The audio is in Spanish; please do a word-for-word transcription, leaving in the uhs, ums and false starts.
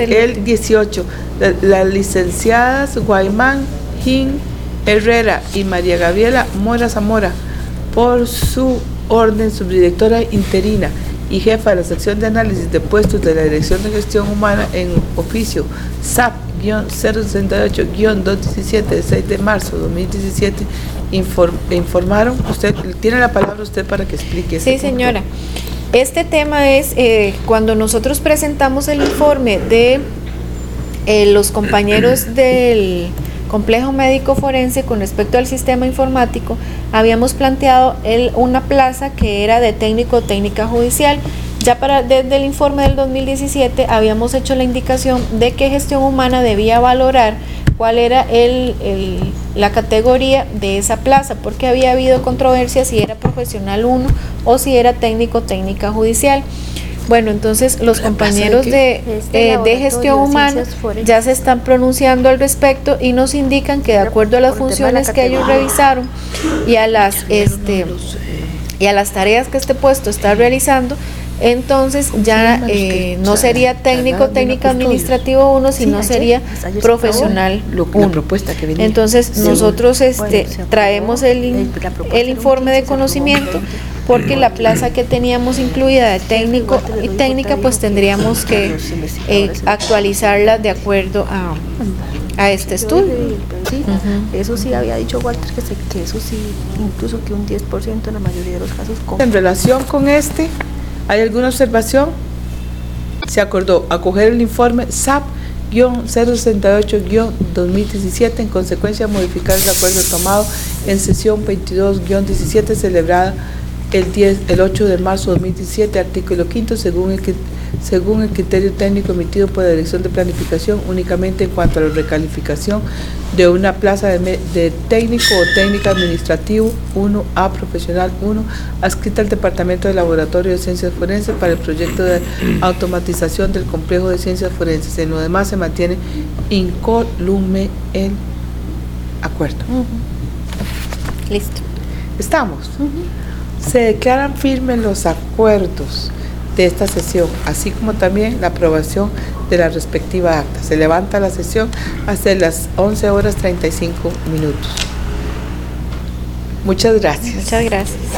el dieciocho. Las la licenciadas Guaymán, Gin, Herrera y María Gabriela Mora Zamora, por su orden subdirectora interina y jefa de la sección de análisis de puestos de la Dirección de Gestión Humana en oficio S A P cero sesenta y ocho guión doscientos diecisiete de seis de marzo de dos mil diecisiete, inform, informaron. Usted tiene la palabra usted para que explique. Sí, señora. Este tema es eh, cuando nosotros presentamos el informe de eh, los compañeros del Complejo Médico Forense con respecto al sistema informático, habíamos planteado el, una plaza que era de técnico o técnica judicial. Ya para desde el informe del dos mil diecisiete habíamos hecho la indicación de que Gestión Humana debía valorar cuál era el, el, la categoría de esa plaza, porque había habido controversia si era profesional uno o si era técnico o técnica judicial. Bueno, entonces los compañeros de, eh, de Gestión Humana ya se están pronunciando al respecto y nos indican que de acuerdo a las funciones que ellos revisaron y a las este y a las tareas que este puesto está realizando, entonces ya eh, no sería técnico técnica administrativo uno, sino sería profesional uno. Entonces nosotros este traemos el, el informe de conocimiento, porque la plaza que teníamos incluida de técnico y técnica pues tendríamos que eh, actualizarla de acuerdo a, a este estudio. Sí, uh-huh. Eso sí había dicho Walter que, se, que eso sí, incluso que un diez por ciento en la mayoría de los casos. En relación con este, ¿hay alguna observación? Se acordó acoger el informe S A P cero sesenta y ocho guión dos mil diecisiete, en consecuencia modificar el acuerdo tomado en sesión veintidós guión diecisiete celebrada el, diez, el ocho de marzo de dos mil diecisiete, artículo quinto, según el, según el criterio técnico emitido por la Dirección de Planificación, únicamente en cuanto a la recalificación de una plaza de, de técnico o técnica administrativo uno a profesional uno, adscrita al Departamento de Laboratorio de Ciencias Forenses para el proyecto de automatización del complejo de ciencias forenses. En lo demás se mantiene incólume el acuerdo. Uh-huh. Listo. ¿Estamos? Uh-huh. Se declaran firmes los acuerdos de esta sesión, así como también la aprobación de la respectiva acta. Se levanta la sesión hasta las once horas treinta y cinco minutos. Muchas gracias. Muchas gracias.